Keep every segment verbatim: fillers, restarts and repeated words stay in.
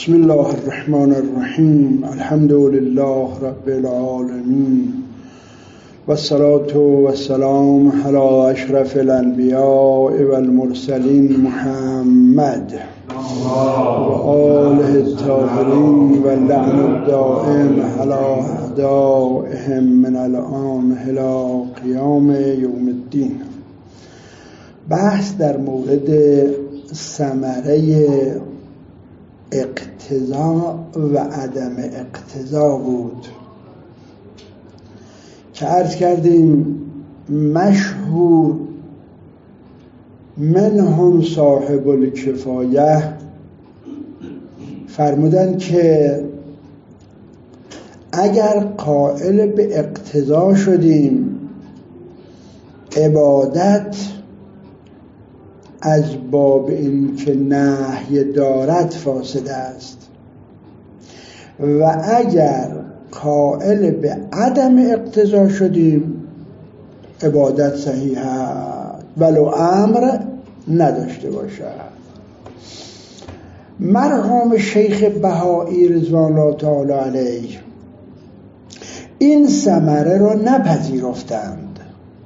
بسم الله الرحمن الرحیم. الحمد لله رب العالمین و الصلاة و السلام علی اشرف الانبیاء و المرسلین محمد و آله الطاهرین و لعن الدائم علی اعدائهم من الآن الی قیام یوم الدین. بحث در مورد ثمره اقتضا و عدم اقتضا بود که عرض کردیم مشهور منهم صاحب الکفایه فرمودن که اگر قائل به اقتضا شدیم عبادت از باب این که نهی دارد فاسد است و اگر قائل به عدم اقتضا شدیم عبادت صحیح است ولو امر نداشته باشد. مرحوم شیخ بهایی رضوان الله تعالی علیه این ثمره را نپذیرفتند،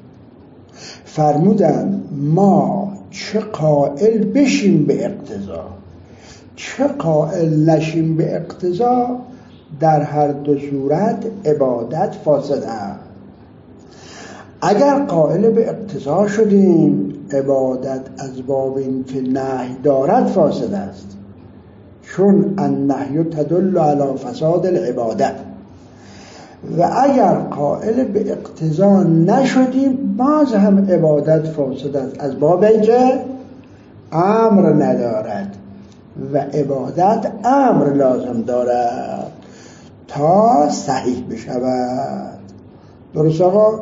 فرمودند ما چه قائل بشیم به اقتضا چه قائل نشیم به اقتضا، در هر دو صورت عبادت فاسد است. اگر قائل به اقتضا شدیم عبادت از باب این که نهی دارد فاسد است، چون النهی تدل علی فساد العباده. و اگر قائل به اقتضا نشدیم باز هم عبادت فاسد است از باب اینکه امر ندارد و عبادت امر لازم دارد تا صحیح بشود. درست آقا؟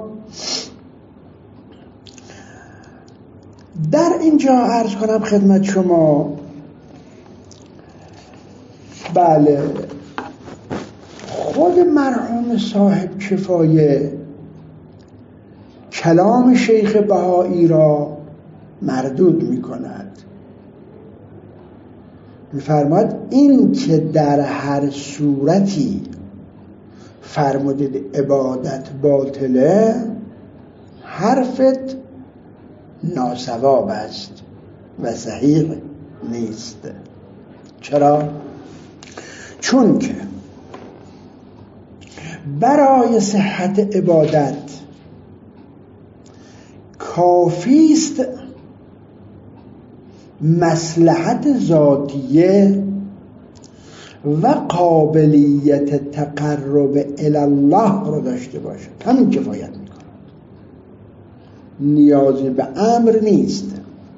در اینجا عرض کنم خدمت شما بله خود مرحوم صاحب کفایه کلام شیخ بهایی را مردود می کند، می فرماید این که در هر صورتی فرمودید عبادت باطله حرفت ناسواب است و صحیح نیست. چرا؟ چون که برای صحت عبادت کافی است مصلحت ذاتیه و قابلیت تقرب الی الله رو داشته باشد، همین کفایت میکنه، نیازی به امر نیست.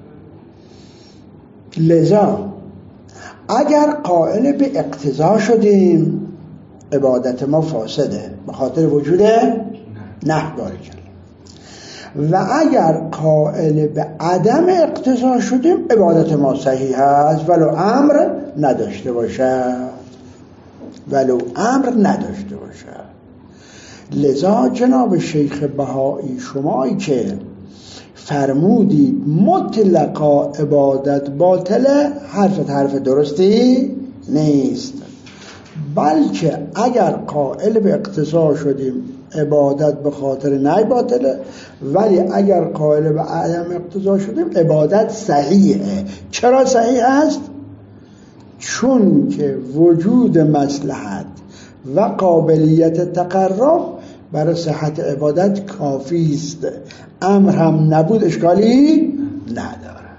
لذا اگر قائل به اقتضا شدیم عبادت ما فاسده به خاطر وجود نه باری کرد، و اگر قائل به عدم اقتضا شدیم عبادت ما صحیح است ولو امر نداشته باشد ولو امر نداشته باشد. لذا جناب شیخ بهایی شمایی که فرمودید مطلقا عبادت باطله، حرفت حرف درستی نیست، بلکه اگر قائل به اقتضا شدیم عبادت به خاطر نهی باطله، ولی اگر قائل به عدم اقتضا شدیم عبادت صحیحه. چرا صحیح است؟ چون که وجود مصلحت و قابلیت تقرب برای صحت عبادت کافی است، امر هم نبود اشکالی نداره.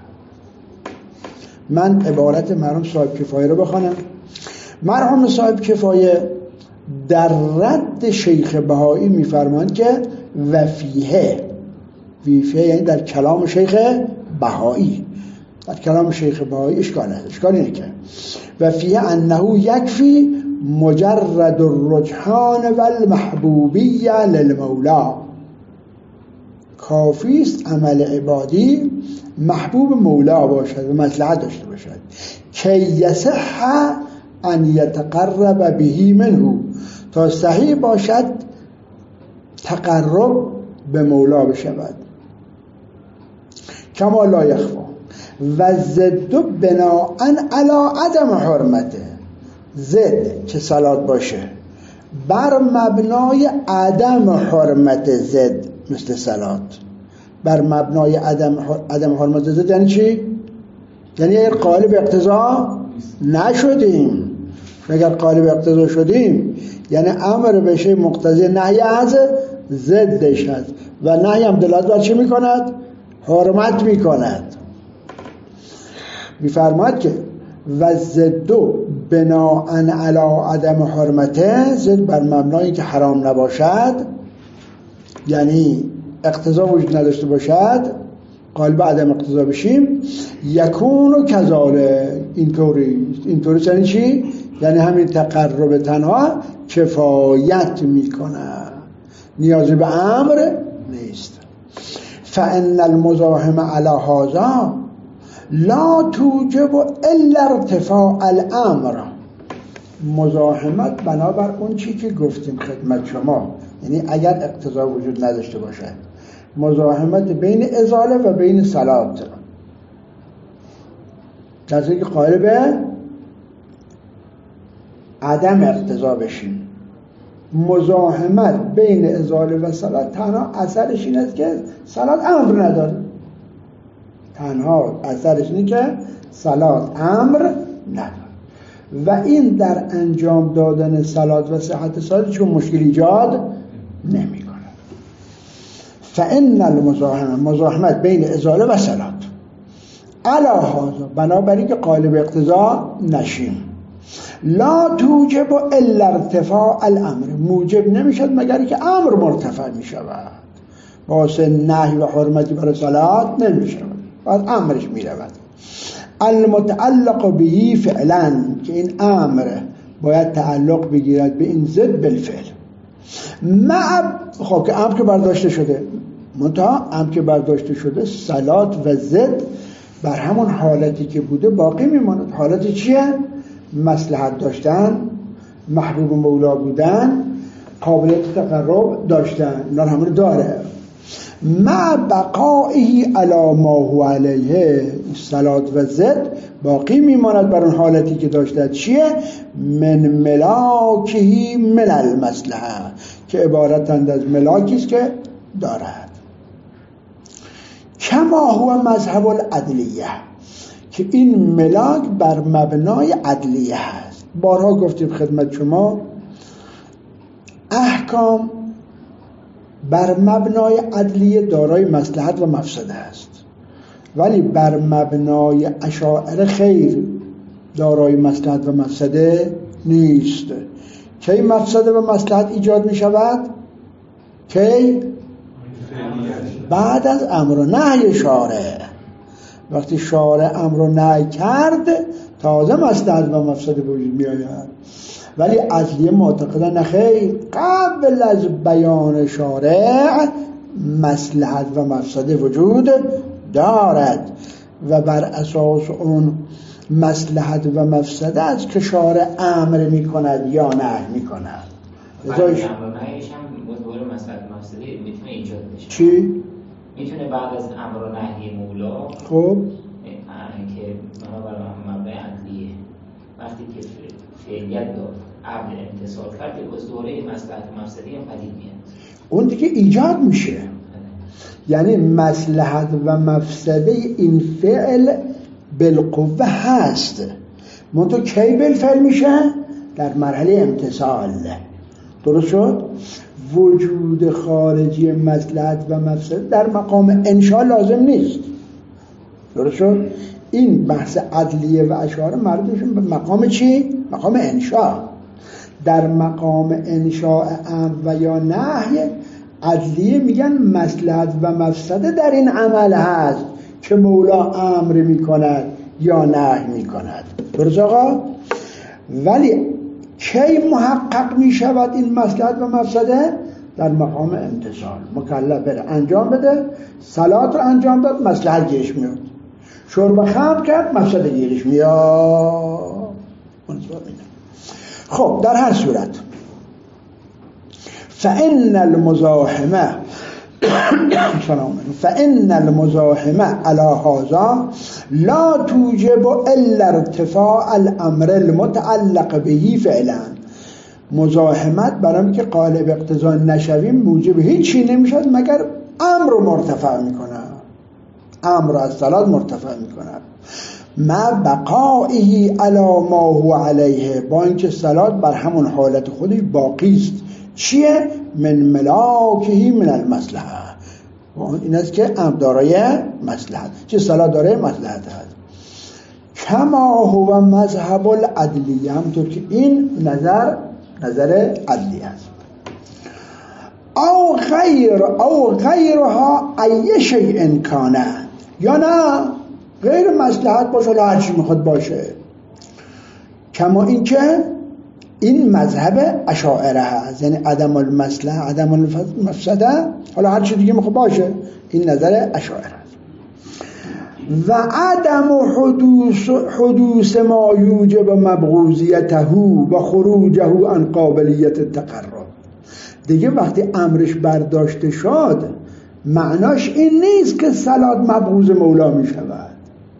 من عبارت مرحوم صاحب کفایه رو بخوانم. مرحوم صاحب کفایه در رد شیخ بهایی میفرمایند که وفیه وفیه یعنی در کلام شیخ بهایی، در کلام شیخ بهایی اشکال نداره، اشکال اینه که وفیه انه یکفی مجرد الرجحان و المحبوبیه للمولا، کافی است عمل عبادی محبوب مولا باشد و مصلحت داشته باشد که یصح ان یتقرب به منه، تا صحیح باشد تقرب به مولا بشود. کما لا یخفا و ضد بناء علی عدم حرمته، ضد که صلات باشه بر مبنای عدم حرمت ضد مثل صلات، بر مبنای عدم عدم حرمت ضد یعنی چی؟ یعنی اگر قائل به اقتضا نشدیم. اگر قائل به اقتضا شدیم یعنی امر به شی مقتضی نهی از ضدش هست و نهی هم دلالت بر چی میکند؟ حرمت میکند. میفرماید که و ضدو بناءً علی عدم حرمته، ضد بر مبنایی که حرام نباشد یعنی اقتضا وجود نداشته باشد، قائل به عدم اقتضا بشیم، یکون و کذاله، اینطوری اینطوری یعنی چی؟ یعنی همین تقرب تنها کفایت میکنه، نیازی به امر نیست. فان المزاحم علی هذا لا توجب الا ارتفاع الامر. مزاحمت بنابر اون چی که گفتیم خدمت شما، یعنی اگر اقتضا وجود نداشته باشد، مزاحمت بین ازاله و بین صلات، کسی که قائل به عدم اقتضا بشیم. مزاحمت بین ازاله و صلات تنها اثرش این است که صلات امر نداره، تنها اثرش اینه که صلات امر نداره و این در انجام دادن صلات و صحت صلات چون مشکل ایجاد نمی کنه. فان المزاحمه، مزاحمت بین ازاله و صلات، علی هذا بنابراین که قائل به اقتضا نشیم، لا توجب الا ارتفاع الامر، موجب نمیشد مگر که امر مرتفع میشود، واسه نهی و حرمتی برای صلات نمیشود، باید امرش میرود. المتعلق بهی فعلا، که این امر باید تعلق بگیرد به این ضد بالفعل. مع خب که امر که برداشته شده، منتها امر که برداشته شده صلات و ضد بر همون حالتی که بوده باقی میماند. حالت چیه؟ مصلحت داشتن، محبوب مولا بودن، قابلیت تقرب داشتن، اینا همون داره. مع بقائه علی ما هو علیه، صلات و ضد باقی میماند بر اون حالتی که داشته. چیه؟ من ملاکهی من المصلحه، که عبارتند از ملاکی است که دارد. کما هو مذهب العدلیه، که این ملاک بر مبنای عدلیه هست. بارها گفتیم خدمت شما احکام بر مبنای عدلیه دارای مصلحت و مفسده است، ولی بر مبنای اشاعره خیر دارای مصلحت و مفسده نیست. کی مفسده و مصلحت ایجاد می شود؟ کی؟ بعد از امر و نهی شارع. وقتی شارع امر و نهی کرد تازه مصلحت و مفسده به وجود می آید. ولی عدلیه معتقدن نخیر، قبل از بیان شارع مصلحت و مفسده وجود دارد و بر اساس اون مصلحت و مفسده است که شارع امر می کند یا نهی می کند. بعد از امر و نهیش هم دوباره مصلحت و مفسده میتونه ایجاد بشه. چی؟ میتونه بعد از امر و نهی مولا خب که بنابر مبنای عدلیه وقتی که فعلیت داد عبد امتصال کرد باز دوره مصلحت و مفسده هم پدید میاد، اون دیگه ایجاد میشه. یعنی مصلحت و مفسده این فعل بالقوه هست، منتها کی بالفعل میشه؟ در مرحله امتصال. درست شد؟ وجود خارجی مصلحت و مفسده در مقام انشاء لازم نیست. درست شد؟ این بحث عدلیه و اشاره مربوطشون به مقام چی؟ مقام انشاء. در مقام انشاء امر و یا نهی، عدلیه میگن مصلحت و مفسده در این عمل هست که مولا امر میکند یا نهی میکند. درست آقا؟ ولی کی محقق میشود این مصلحت و مفسده؟ در مقام امتصال. مکلف بره انجام بده، صلات رو انجام داد، مصلحت گیرش میاد. شرب خمر کرد، مفسده گیرش میاد. خب در هر صورت فإن المزاحمه فإن المزاحمة على هذا لا توجب إلا ارتفاع الأمر المتعلق به فعلا. مزاحمت برای که قالب اقتضا نشویم موجب هیچی نمیشد مگر امر رو مرتفع میکنه، امر از صلات مرتفع میکنه ما بقائه علی ما هو علیه، با اینکه صلات بر همون حالت خودی باقی است. چیه؟ من ملاکه من المصلحه، این است که امر دارای مصلحت، چه صلات دارای مصلحت هست. کما هو مذهب العدلیه، همطور که این نظر نظر عدلی است. او غیر او غیرها ای شیء کانه، یا نه غیر مصلحت باشه، حالا هر چی میخواد باشه. کما این که این مذهب اشاعره هست، یعنی عدم المصلحه عدم المفسده، حالا هر چی دیگه میخواد باشه، این نظر اشاعره هست. و عدم حدوث حدوث ما یوجب مبغوضیته و خروجه عن قابلیت تقرب. دیگه وقتی امرش برداشته شد معناش این نیست که صلات مبغوض مولا می شود.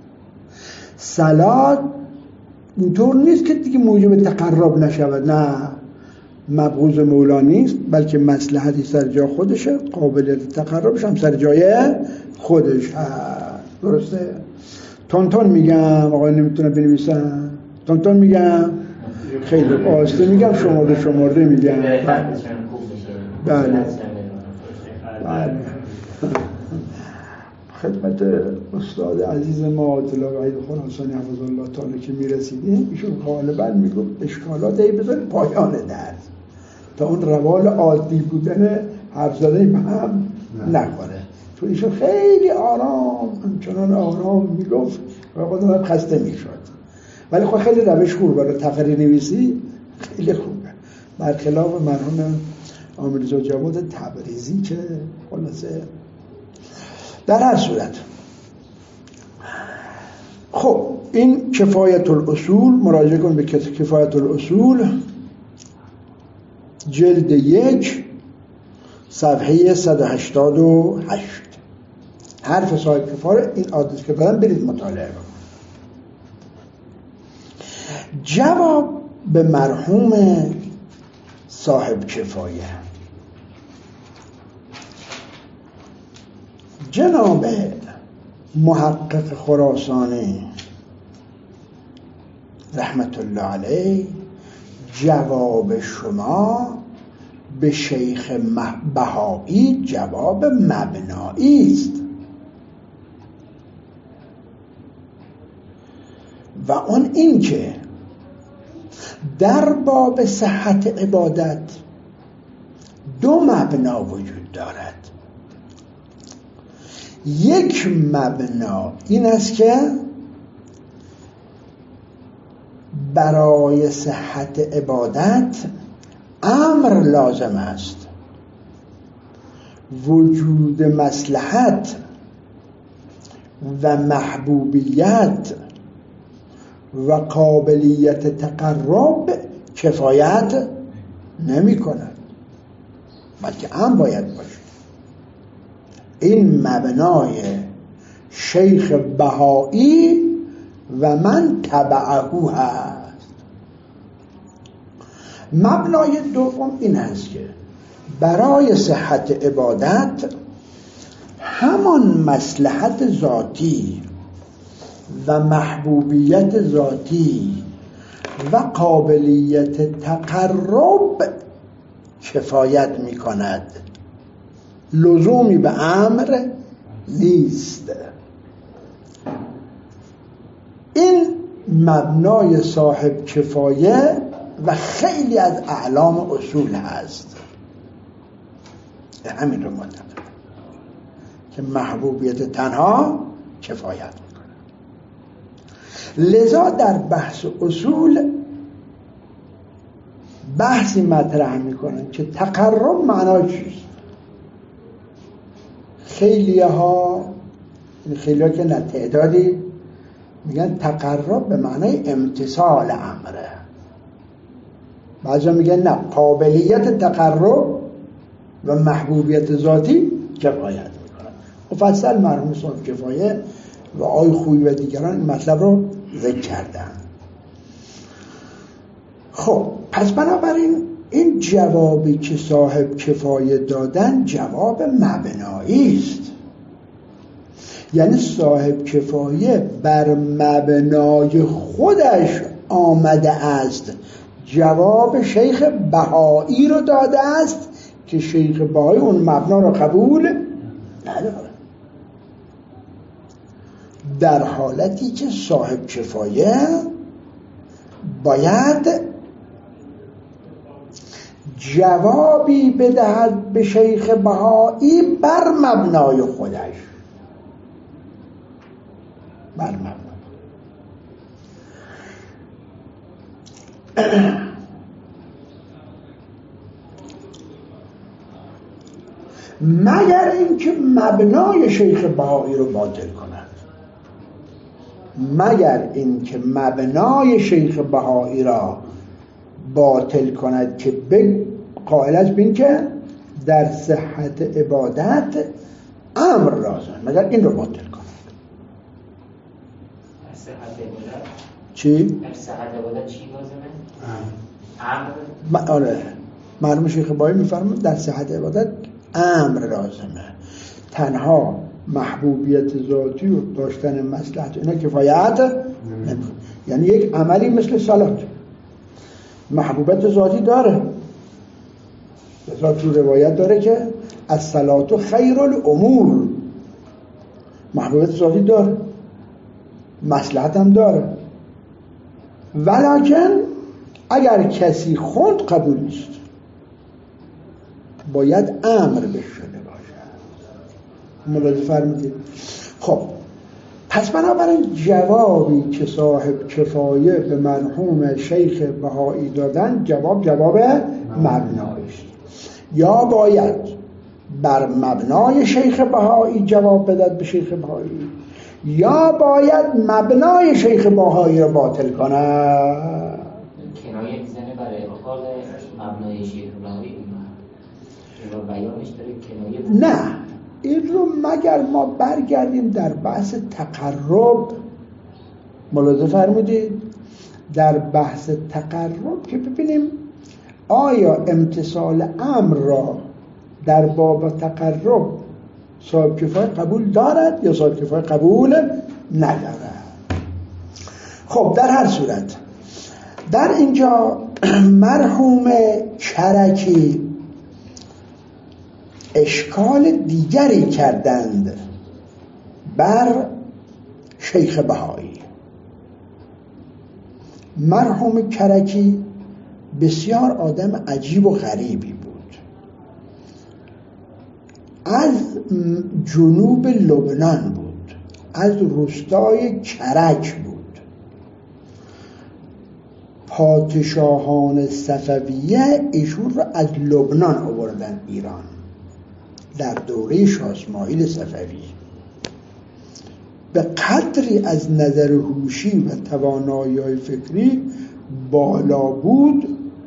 صلات اینطور نیست که دیگه موجب تقرب نشود، نه، مبغوض مولا نیست، بلکه مصلحتی سر جای خودشه، قابلیت تقربش هم سر جای خودش هست. درسته؟ تونتون میگم، آقای نمیتونه بنویسن، تونتون میگم، خیلی آسته میگم، شمارده شمارده میگم. بله بله. خدمت استاد عزیز ما اطلاع وحید خراسانی حفظ الله تعالی که میرسیدیم، ایشون غالبا میگفت اشکالات ای بذارید پایان درس تا اون روال عادی بودن حرف زدن به هم نخوره. تو ایشون خیلی آرام، همچنان آرام میگفت و خودم خسته میشد، ولی خب خیلی روش خوب برای تقریر نویسی خیلی خوبه، برخلاف مرحوم آمرزا جواد تبریزی که خلاصه. در هر صورت خب این کفایت الاصول، مراجعه کن به کفایت الاصول جلد یک صفحه صد و هشتاد و هشت. حرف صاحب کفاره این آدرس که دارم برید مطالعه کن. جواب به مرحوم صاحب کفایه، جناب محقق خراسانی رحمت الله علیه جواب شما به شیخ بهایی جواب مبنایی است و اون این که در باب صحت عبادت دو مبنا وجود دارد. یک مبنا این است که برای صحت عبادت امر لازم است، وجود مصلحت و محبوبیت و قابلیت تقرب کفایت نمی کند، بلکه امر باید باشه. این مبنای شیخ بهایی و من تبعه هست. مبنای دوم این هست که برای صحت عبادت همان مصلحت ذاتی و محبوبیت ذاتی و قابلیت تقرب کفایت می کند، لزومی به امر نیست. این مبنای صاحب کفایه و خیلی از اعلام اصول هست، همین رو معتقد که محبوبیت تنها کفایت میکنه. لذا در بحث اصول بحثی مطرح میکنن که تقرب معنا چیست. خیلی ها خیلی ها که نه تعدادی میگن تقرب به معنای امتثال امره، بعضی میگن نه، قابلیت تقرب و محبوبیت ذاتی کفایت میکنن. مفصل مرحوم صاحب کفایه و آقای خویی و دیگران این مطلب رو ذکر کردن. خب پس بنابراین این جوابی که صاحب کفایه دادن جواب مبنایی است. یعنی صاحب کفایه بر مبنای خودش آمده است، جواب شیخ بهایی رو داده است که شیخ بهایی اون مبنا رو قبول نداره، در حالتی که صاحب کفایه باید جوابی بدهد به شیخ بهایی بر مبنای خودش، بر مبنای مگر اینکه مبنای شیخ بهایی رو باطل کند، مگر اینکه مبنای شیخ بهایی را باطل کند که به قائل است بین که در صحت عبادت امر لازم، مگر این رو باطل کند. در صحت عبادت چی؟ در صحت عبادت چی لازمه؟ امر. آره مرحوم شیخ بهایی میفرماید در صحت عبادت امر لازمه، تنها محبوبیت ذاتی و داشتن مصلحت اینا کفایت نمیکنه. یعنی یک عملی مثل صلات محبوبیت ذاتی داره، تو روایت داره که الصلاة خیر الامور، محبوبیت ذاتی داره، مصلحت هم داره، ولکن اگر کسی خوند قبول نیست، باید امر بشده باشه. ملاحظه فرمودید؟ خب پس بنابراین جوابی که صاحب کفایه به مرحوم شیخ بهایی دادن جواب جواب مبنایی است. یا باید بر مبنای شیخ بهایی جواب بداد به شیخ بهایی، یا باید مبنای شیخ بهایی رو باطل کنه. کنایه میزنه برای ابطال مبنای شیخ بهایی، رو بیانش داره کنایه. نه این رو مگر ما برگردیم در بحث تقرب، ملاحظه فرمودید در بحث تقرب که ببینیم آیا امتثال امر را در باب تقرب صاحب کفایه قبول دارد یا صاحب کفایه قبول ندارد. خب در هر صورت در اینجا مرحوم کرکی اشکال دیگری کردند بر شیخ بهایی. مرحوم کرکی بسیار آدم عجیب و غریبی بود، از جنوب لبنان بود، از روستای کرک بود. پادشاهان صفویه ایشون رو از لبنان آوردن ایران در دوره شاه اسماعیل صفوی. به قدری از نظر هوشی و توانایی فکری بالا بود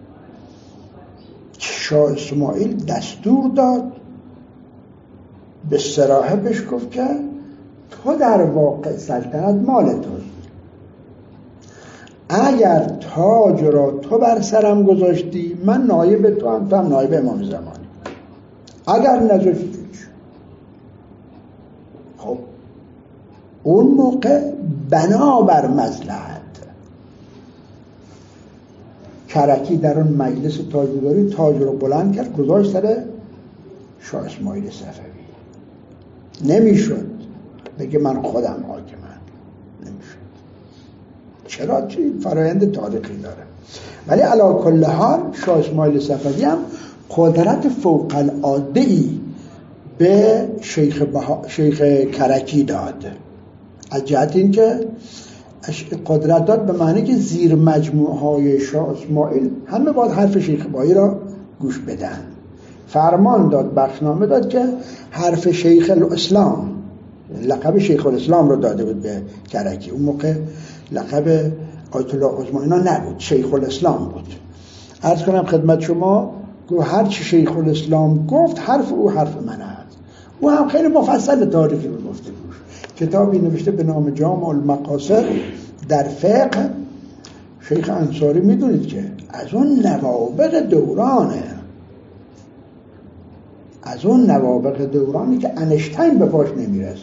شاه اسماعیل دستور داد، به صراحه بهش گفت که تو در واقع سلطنت مال توست، اگر تاج را تو بر سرم گذاشتی من نایب تو هم، تو هم نایب امام زمانی، اگر نذاشتی. خب اون موقع بنابر مصلحت کرکی در اون مجلس تاجگذاری تاج رو بلند کرد گذاشت سر شاه اسماعیل صفوی. نمیشد بگه من خودم حاکمم، نمیشد. چرا؟ چی فرایند تاریخی داره. ولی علی کل حال شاه اسماعیل صفوی هم قدرت فوق العاده‌ای به شیخ, بها... شیخ کرکی داد، از جهت این که قدرت داد به معنی که زیر مجموعه های شاه اسماعیل همه باید حرف شیخ بهایی را گوش بدن. فرمان داد، بخشنامه داد که حرف شیخ الاسلام، لقب شیخ الاسلام رو داده بود به کرکی. اون موقع لقب آیت الله عظما اینا نبود، شیخ الاسلام بود. عرض کنم خدمت شما که هر چی شیخ الاسلام گفت حرف او حرف من است. او هم خیلی مفصل تاریخی رو گفته بود. کتابی نوشته به نام جامع المقاصد در فقه. شیخ انصاری میدونید که از اون نوابغ دورانه، از اون نوابغ دورانی که انشتین به پاش نمیرسه.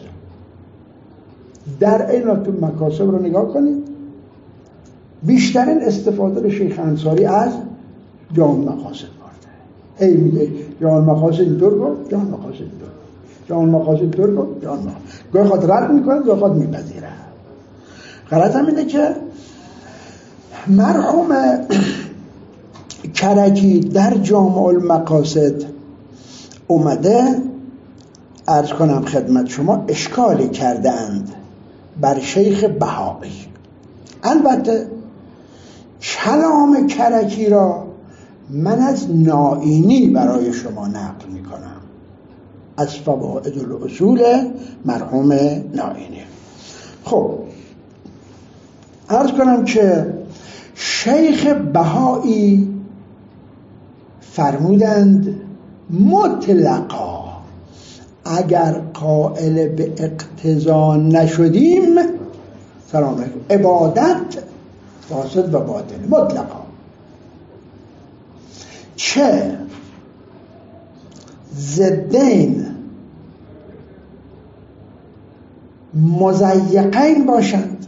در این تو مکاسب رو نگاه کنید، بیشترین استفاده شیخ انصاری از جامع مقاصد برده. هی میگه جامع مقاصد اینطور گفت، جامع مقاصد اینطور گفت، جامع مقاصد اینطور گفت، جامع مقاصد. گاهی خود رد میکنه، گاهی خود میپذیره. غلط هم اینه که مرحوم کرکی در جامع المقاصد اومده، عرض کنم خدمت شما، اشکالی کرده اند بر شیخ بهایی. البته کلام کرکی را من از نائینی برای شما نقل می کنم، از فوائد الاصول مرحوم نائینی. خب عرض کنم که شیخ بهایی فرمودند مطلقا اگر قائل به اقتضا نشدیم، سلام علیکم، عبادت فاسد و باطل مطلقا. چه ضدین مضیقین باشند،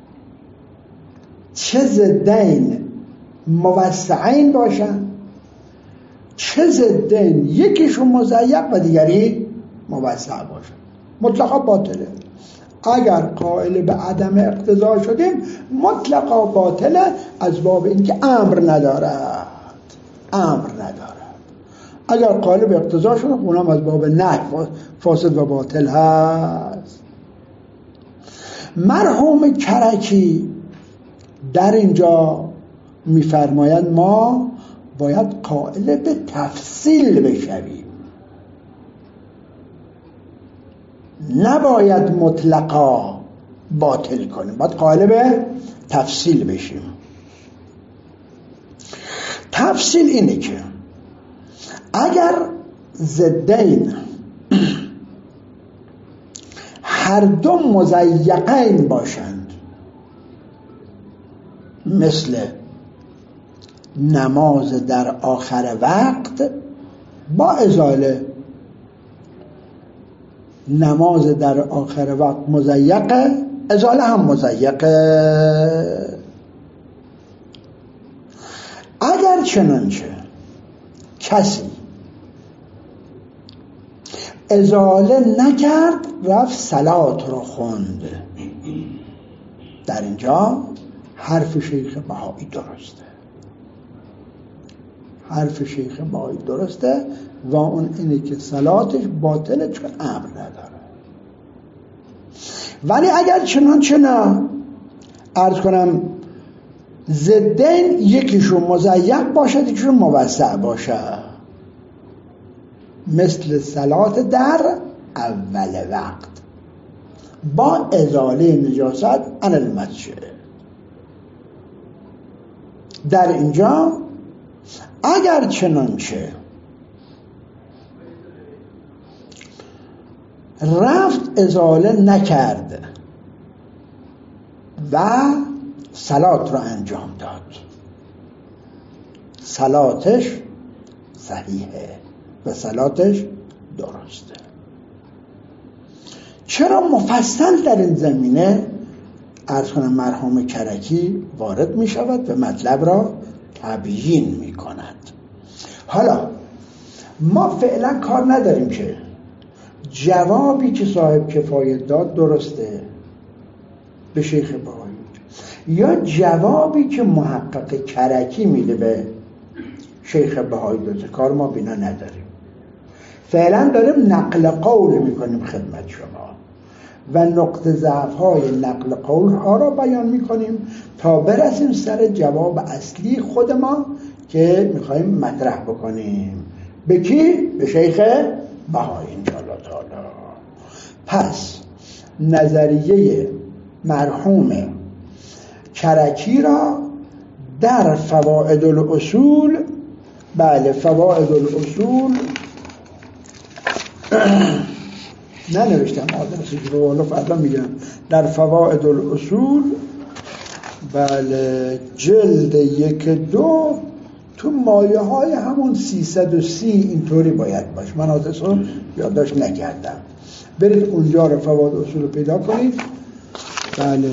چه ضدین موسعین باشند، چه ضدین یکیشون مضیق و دیگری موسع باشند، مطلقا باطله. اگر قائل به عدم اقتضا شدیم مطلقا باطله، از باب اینکه امر ندارد، امر ندارد. اگر قائل به اقتضا شدیم اونم از باب نهی فاسد و باطل هست. مرحوم کرکی در اینجا میفرمایند ما باید قائل به تفصیل بشویم، نباید مطلقا باطل کنیم، باید قائل به تفصیل بشیم. تفصیل اینه که اگر ضدین هر دو مضیقین باشند، مثل نماز در آخر وقت با ازاله، نماز در آخر وقت مضیقه، ازاله هم مضیقه. اگر چنانچه کسی ازاله نکرد رفت صلات رو خوند، در اینجا حرف شیخ بهایی درسته، حرف شیخ بهایی درسته و اون اینه که صلاتش باطله چون امر نداره. ولی اگر چنانچه نه، عرض کنم ضدین یکیشون مضیق باشه یکیشون موسع باشه، مثل صلات در اول وقت با ازاله نجاست عن المسجد، در اینجا اگر چنانچه رفت ازاله نکرد و صلات رو انجام داد، صلاتش صحیحه و صلاتش درسته. چرا مفصل در این زمینه عرض کنم مرحوم کرکی وارد می شود و مطلب را تبیین می کند. حالا ما فعلا کار نداریم که جوابی که صاحب کفایت داد درسته به شیخ بهایی یا جوابی که محقق کرکی میده به شیخ بهایی درسته، کار ما بینا نداریم. فعلا داریم نقل قول میکنیم خدمت شما و نقطه ضعف های نقل قول ها را بیان میکنیم تا برسیم سر جواب اصلی خود ما که میخوایم مطرح بکنیم. به کی؟ به شیخ بهایی انشاءالله تعالی. پس نظریه مرحوم کرکی را در فوائد الاصول، بله فوائد الاصول ننوشتم آدرسی که به بالا فردا میگم. در فوائد الاصول بله جلد یک دو تو مایه های همون سیصد و سی اینطوری باید باش. من آدرس رو یادداشت نکردم، برید اونجا رو فوائد اصول رو پیدا کنید. بله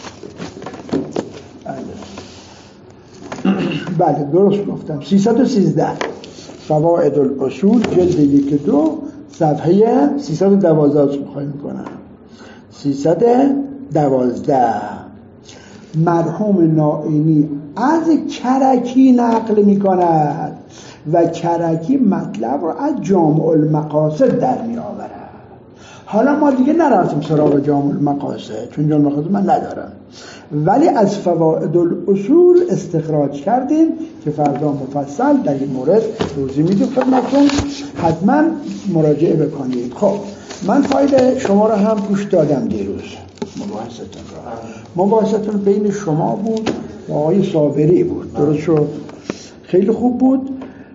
بله بله درست گفتم. سیصد و سیزده فوائد الاصول جلد یک دو صفحه سیصد و دوازده میخوای میکنم. سیصد و دوازده مرحوم نائینی از کرکی نقل میکند و کرکی مطلب رو از جامع المقاصد در می آورد. حالا ما دیگه نرفتیم سراغ جامع المقاصد چون جامع المقاصد من ندارم، ولی از فوائد الاصول استخراج کردیم که فردا مفصل در این مورد توضیح میدیم خدمتتون، حتما مراجعه بکنید. خب من فایل شما رو هم گوش دادم دیروز، مباحثتون رو. مباحثتون بین شما بود و آقای صابری بود، درست شد؟ خیلی خوب بود.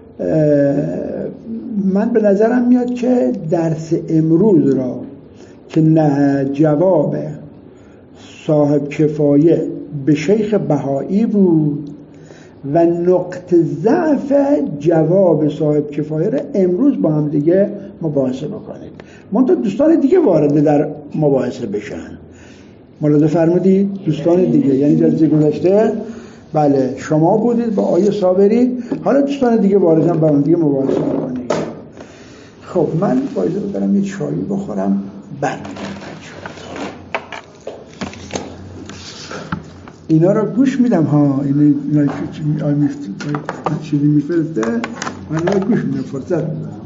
من به نظرم میاد که درس امروز را که نه جواب صاحب کفایه به شیخ بهایی بود و نقطه ضعف جواب صاحب کفایه را امروز با هم دیگه مباحثه بکنید. منتها دوستان دیگه وارد در مباحثه بشن. ملاحظه فرمودید دوستان دیگه، یعنی جلسه گذشته بله شما بودید با آیه صابری، حالا دوستان دیگه واردن با هم دیگه مباحثه کنید. خب من باید برم یه چایی بخورم بعد اینا رو گوش میدم ها، اینا اینا چی میفته من رو گوش میدم، فرصت میدم.